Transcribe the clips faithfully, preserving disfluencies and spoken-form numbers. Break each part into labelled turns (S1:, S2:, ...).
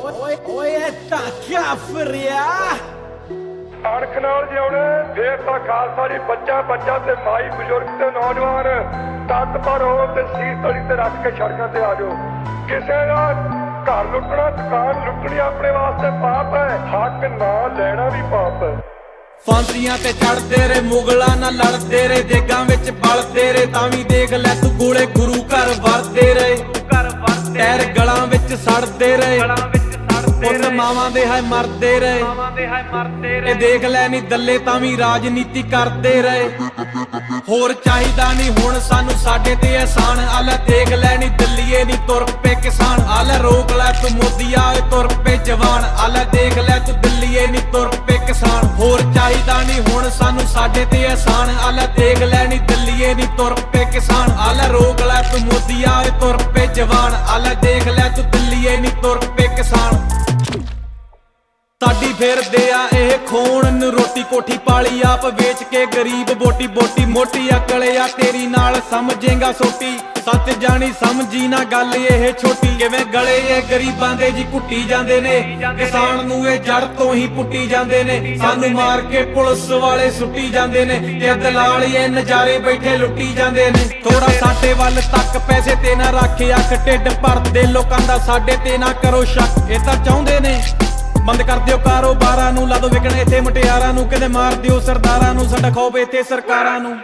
S1: ਓਏ ਓਏ ਟਾਕਿਆ ਫਿਰਿਆ
S2: ਅਣਖ ਨਾਲ ਜਿਉਣੇ ਫੇਰ ਤਾਂ ਖਾਲਸਾ ਜੀ ਬੱਚਾ ਬੱਚਾ ਤੇ ਮਾਈ ਬਜ਼ੁਰਗ ਤੇ ਨੌਜਵਾਨ ਤਤ ਪਰ ਹੋ ਤੇ ਸੀਰ ਤਲੀ ਤੇ ਰੱਖ ਕੇ ਸੜਕਾਂ ਤੇ ਆ ਜਾਓ। ਕਿਸੇ ਦਾ ਘਰ ਲੁੱਟਣਾ ਦੁਕਾਨ ਲੁੱਟਣੀ ਆਪਣੇ ਵਾਸਤੇ ਪਾਪ ਹੈ, ਹੱਕ ਨਾ ਲੈਣਾ ਵੀ ਪਾਪ ਹੈ।
S1: ਫਾਂਸੀਆਂ ਤੇ ਚੜਦੇ ਰੇ ਮੁਗਲਾਂ ਨਾਲ ਲੜਦੇ ਰੇ, ਦੇਗਾਂ ਵਿੱਚ ਬਲਦੇ ਰੇ ਤਾਂ ਵੀ ਦੇਖ ਲੈ ਤੂੰ ਗੋਲੇ ਗੁਰੂ ਘਰ ਵਰਦੇ ਰਹੇ। ਟੈਰ ਗਲਾਂ ਵਿੱਚ ਸੜਦੇ ਰਹੇ, ਪੁੱਤ ਮਾਵਾਂ ਦੇ ਹਾਏ ਮਰਦੇ ਰਹੇ। ਇਹ ਦੇਖ ਲੈ ਨੀ ਦੱਲੇ ਤਾਂ ਵੀ ਰਾਜਨੀਤੀ ਕਰਦੇ ਰਹੇ। ਹੋਰ ਚਾਹੀਦਾ ਨੀ ਹੁਣ ਸਾਨੂੰ ਸਾਡੇ ਤੇ ਅਹਿਸਾਨ, ਆਲੇ ਦੇਖ ਲੈ ਨੀ ਦਿੱਲੀਏ ਨੀ ਤੁਰ ਪਏ ਕਿਸਾਨ। ਆਲੇ ਰੋਕ ਲੈ ਤੂੰ ਮੋਦੀਆ ਓਏ ਤੁਰ ਪਏ ਜਵਾਨ, ਆਲੇ ਦੇਖ ਲੈ ਤੂੰ ਦਿੱਲੀਏ ਨੀ ਤੁਰ ਪਏ ਕਿਸਾਨ। ਹੋਰ ਚਾਹੀਦਾ ਨੀ ਹੁਣ ਸਾਨੂੰ ਸਾਡੇ ਤੇ ਅਹਿਸਾਨ, ਆਲੇ ਦੇਖ ਲੈ ਨੀ ਦਿੱਲੀਏ ਨੀ ਤੁਰ ਪਏ ਕਿਸਾਨ। ਆਲੇ ਰੋਕ ਲੈ ਤੂੰ ਮੋਦੀਆ ਓਏ ਤੁਰ ਪਏ ਜਵਾਨ, ਆਲੇ ਦੇਖ ਲੈ ਤੂੰ ਦਿੱਲੀਏ ਨੀ ਤੁਰ ਪਏ ਕਿਸਾਨ। ਸਾਡੀ ਫਿਰਦੇ ਆ ਇਹ ਖੋਣ ਨੂੰ ਰੋਟੀ, ਕੋਠੀ ਪਾਲੀ ਆਪ ਵੇਚ ਕੇ ਗਰੀਬ ਬੋਟੀ ਬੋਟੀ। ਮੋਟੀ ਅਕਲ ਆ ਤੇਰੀ ਨਾਲ ਸਮਝੇਗਾ ਸੋਟੀ, ਸੱਚ ਜਾਣੀ ਸਮਝੀ ਨਾ ਗੱਲ ਇਹ ਛੋਟੀ। ਕਿਵੇਂ ਗਲੇ ਇਹ ਗਰੀਬਾਂ ਦੇ ਜੀ ਕੁੱਟੀ ਜਾਂਦੇ ਨੇ, ਕਿਸਾਨ ਨੂੰ ਇਹ ਜੜ ਤੋਂ ਹੀ ਪੁੱਟੀ ਜਾਂਦੇ ਨੇ। ਸਾਨੂੰ ਮਾਰ ਕੇ ਪੁਲਿਸ ਵਾਲੇ ਸੁੱਟੀ ਜਾਂਦੇ ਨੇ, ਤੇ ਦਲਾਲ ਇਹ ਨਜ਼ਾਰੇ ਬੈਠੇ ਲੁੱਟੀ ਜਾਂਦੇ ਨੇ। ਥੋੜਾ ਸਾਡੇ ਵੱਲ ਤੱਕ ਪੈਸੇ ਤੇ ਨਾ ਰੱਖ ਅੱਖ, ਢਿੱਡ ਭਰਦੇ ਲੋਕਾਂ ਦਾ ਸਾਡੇ ਤੇ ਨਾ ਕਰੋ ਸ਼ੱਕ। ਇਹ ਤਾਂ ਚਾਹੁੰਦੇ ਨੇ ਬੰਦ ਕਰ ਦਿਓ ਕਾਰੋਬਾਰਾਂ ਨੂੰ, ਲਾ ਦੋ ਵਿਕਣ ਇੱਥੇ ਮੁਟਿਆਰਾਂ ਨੂੰ, ਕਿਤੇ ਮਾਰ ਦਿਓ ਸਰਦਾਰਾਂ ਨੂੰ। ਸਾਡਾ ਖੌਫ ਇੱਥੇ ਸਰਕਾਰਾਂ ਨੂੰ।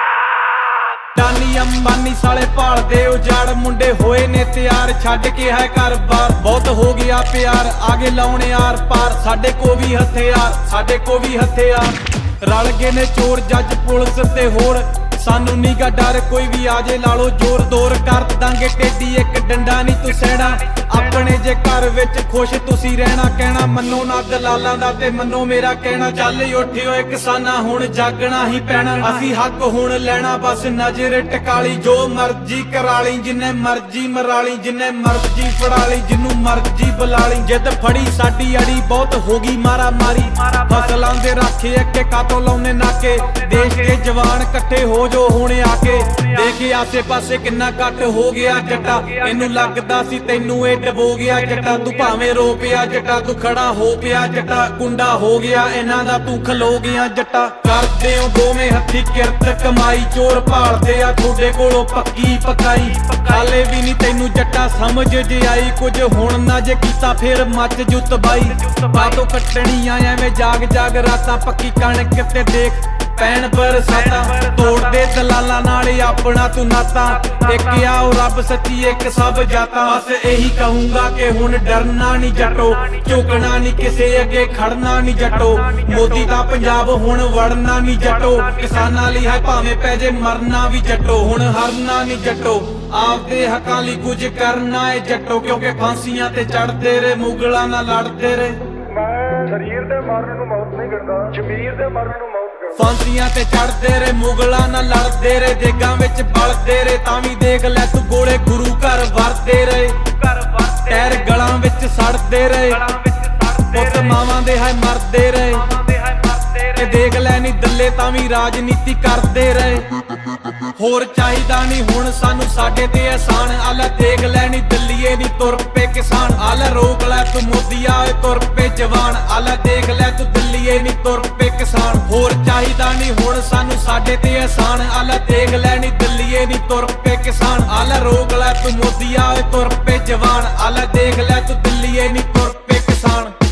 S1: ਡਾਨੀ ਅੰਬਾਨੀ ਸਾਲੇ ਭਾਲਦੇ ਉਜਾੜ, ਮੁੰਡੇ ਹੋਏ ਨੇ ਤਿਆਰ ਛੱਡ ਕੇ ਹੈ ਘਰ ਬਾਰ। ਬਹੁਤ ਹੋ ਗਿਆ ਪਿਆਰ ਆਗੇ ਲਾਉਣੇ ਆਰ ਪਾਰ, ਸਾਡੇ ਕੋ ਵੀ ਹਥਿਆਰ ਸਾਡੇ ਕੋ ਵੀ ਹਥਿਆਰ। ਰਲ ਗਏ ਨੇ ਚੋਰ ਜੱਜ ਪੁਲਿਸ ਤੇ ਹੋਰ, ਸਾਨੂੰ ਨੀਗਾ ਡਰ ਕੋਈ ਵੀ ਆਜੇ ਲਾਲੋ ਜ਼ੋਰ। ਦੌਰ ਕਰ ਦਾਂਗੇ ਟੇਡੀ ਇੱਕ ਡੰਡਾ ਨਹੀਂ ਤੂੰ ਸਹਿਣਾ, ਆਪਣੇ ਜੇ ਘਰ ਵਿੱਚ ਖੁਸ਼ ਤੁਸੀਂ ਰਹਿਣਾ। ਕਹਿਣਾ ਮੰਨੋ ਨਾ ਦਲਾਲਾਂ ਦਾ ਤੇ ਮੰਨੋ ਮੇਰਾ ਕਹਿਣਾ, ਚੱਲ ਉੱਠਿਓ ਓਏ ਕਿਸਾਨਾਂ ਹੁਣ ਜਾਗਣਾ ਹੀ ਪੈਣਾ। ਅਸੀਂ ਹੱਕ ਹੁਣ ਲੈਣਾ ਬਸ ਨਜ਼ਰ ਟਕਾਲੀ, ਜੋ ਮਰਜ਼ੀ ਕਰਾਲੀ ਜਿੰਨੇ ਮਰਜ਼ੀ ਮਰਾਲੀ, ਜਿੰਨੇ ਮਰਜ਼ੀ ਫੜਾਲੀ ਜਿੰਨੂੰ ਮਰਜ਼ੀ ਬੁਲਾਲੀ। ਜਿੱਦ ਫੜੀ ਸਾਡੀ ਅੜੀ ਬਹੁਤ ਹੋ ਗਈ ਮਾਰਾ ਮਾਰੀ, ਫਸਲਾਂ ਦੇ ਰਾਖੇ ਅੱਗੇ ਕਾਤੋਂ ਲਾਉਨੇ ਨਾਕੇ। ਦੇਸ਼ ਦੇ ਜਵਾਨ ਇਕੱਠੇ ਹੋ ਜੋ ਹੁਣ ਆ ਕੇ, ਦੇਖੇ ਆਸੇ ਪਾਸੇ ਕਿੰਨਾ ਘੱਟ ਹੋ ਗਿਆ ਜੱਟਾ। ਇਹਨੂੰ ਲੱਗਦਾ ਸੀ ਤੈਨੂੰ ਇਹ ਡਬੋ ਗਿਆ ਜੱਟਾ, ਤੂੰ ਭਾਵੇਂ ਰੋ ਪਿਆ ਜੱਟਾ ਤੂੰ ਖੜਾ ਹੋ ਪਿਆ ਜੱਟਾ। ਕੁੰਡਾ ਹੋ ਗਿਆ ਇਹਨਾਂ ਦਾ ਤੂੰ ਖਲੋ ਗਿਆ ਜੱਟਾ। ਕਰਦੇ ਹੋ ਦੋਵੇਂ ਹੱਥੀ ਕਿਰਤ ਕਮਾਈ, ਚੋਰ ਭਾਲਦੇ ਆ ਤੁਹਾਡੇ ਕੋਲੋਂ ਪੱਕੀ ਪਕਾਈ। ਹਾਲੇ ਵੀ ਨਹੀਂ ਤੈਨੂੰ ਜੱਟਾ ਸਮਝ ਜੇ ਆਈ, ਕੁਝ ਹੁਣ ਨਾ ਜੇ ਕੀਤਾ ਫਿਰ ਮੱਚ ਜੂ ਤਬਾਈ। ਬਾਤੋਂ ਕੱਟਣੀਆਂ ਐਵੇਂ ਜਾਗ ਜਾਗ ਰਾਤਾਂ, ਪੱਕੀ ਕਣਕ ਤੇ ਦੇਖ ਪੈਣ ਬਰਸਾਤਾਂ। ਤੋੜਦੇ ਦਲਾਲਾਂ ਨਾਲ ਆਪਣਾ ਤੂੰ ਨਾਤਾ, ਇੱਕ ਆਓ ਰੱਬ ਸੱਚੀ ਇੱਕ ਸਭ ਜਾਤਾਂ। ਬਸ ਇਹੀ ਕਹੂੰਗਾ ਕਿ ਹੁਣ ਡਰਨਾ ਨਹੀਂ ਜੱਟੋ, ਝੁਕਣਾ ਨਹੀਂ ਕਿਸੇ ਅੱਗੇ ਖੜਨਾ ਨਹੀਂ ਜੱਟੋ। ਮੋਦੀ ਦਾ ਪੰਜਾਬ ਹੁਣ ਵੜਨਾ ਨਹੀਂ ਜੱਟੋ, ਕਿਸਾਨਾਂ ਲਈ ਹੈ ਭਾਵੇਂ ਪੈ ਜੇ ਮਰਨਾ ਵੀ ਜੱਟੋ। ਹੁਣ ਹਰਨਾ ਨਹੀਂ ਜੱਟੋ, ਆਪਦੇ ਹੱਕਾਂ ਲਈ ਕੁਝ ਕਰਨਾ ਏ ਜੱਟੋ। ਕਿਉਂਕਿ ਫਾਂਸੀਆਂ ਤੇ ਚੜਦੇ ਰੇ ਮੁਗਲਾਂ ਨਾਲ ਲੜਦੇ ਰੇ।
S2: ਮੈਂ ਸਰੀਰ ਦੇ ਮਰਨ ਨੂੰ ਮੌਤ ਨਹੀਂ ਕਰਦਾ, ਜ਼ਮੀਰ ਦੇ ਮਰਨ ਨੂੰ ਮੌਤ।
S1: ਫਾਂਸੀਆਂ ਤੇ ਚੜਦੇ ਰੇ ਮੁਗਲਾਂ ਨਾਲ ਲੜਦੇ ਰੇ, ਦੇਗਾਂ ਵਿੱਚ ਬਲਦੇ ਰੇ ਤਾਂ ਵੀ ਦੇਖ ਲੈ ਤੂੰ ਗੋਲੇ ਗੁਰੂ ਘਰ ਵਰਦੇ ਰਹੇ। ਟੈਰ ਗਲਾਂ ਵਿੱਚ ਸੜਦੇ ਰਹੇ, ਪੁੱਤ ਮਾਵਾਂ ਦੇ ਹਾਏ ਮਰਦੇ ਰਹੇ। ਇਹ ਦੇਖ ਲੈ ਨੀ ਦੱਲੇ ਤਾਂ ਵੀ ਰਾਜਨੀਤੀ ਕਰਦੇ ਰਹੇ। ਹੋਰ ਚਾਹੀਦਾ ਨੀ ਹੁਣ ਸਾਨੂੰ ਸਾਡੇ ਤੇ ਅਹਿਸਾਨ, ਆਲੇ ਦੇਖ ਲੈ ਨੀ ਦਿੱਲੀਏ ਨੀ ਤੁਰ ਪਏ ਕਿਸਾਨ। ਆਲੇ ਰੋਕ ਲੈ ਤੂੰ ਮੋਦੀਆ ਓਏ ਤੁਰ ਪਏ ਜਵਾਨ, ਆਲੇ ਦੇਖ ਲੈ ਤੂੰ ਦਿੱਲੀਏ ਨੀ ਤੁਰ ਪਏ ਕਿਸਾਨ। ਹੋਰ ਚਾਹੀਦਾ ਨੀ ਹੁਣ ਸਾਨੂੰ ਸਾਡੇ ਤੇ ਅਹਿਸਾਨ, ਆਲੇ ਦੇਖ ਲੈ ਨੀ ਦਿੱਲੀਏ ਨੀ ਤੁਰ ਪਏ ਕਿਸਾਨ। ਆਲੇ ਰੋਕ ਲੈ ਤੂੰ ਮੋਦੀਆ ਓਏ ਤੁਰ ਪਏ ਜਵਾਨ, ਆਲੇ ਦੇਖ ਲੈ ਤੂੰ ਦਿੱਲੀਏ ਨੀ ਤੁਰ ਪਏ ਕਿਸਾਨ।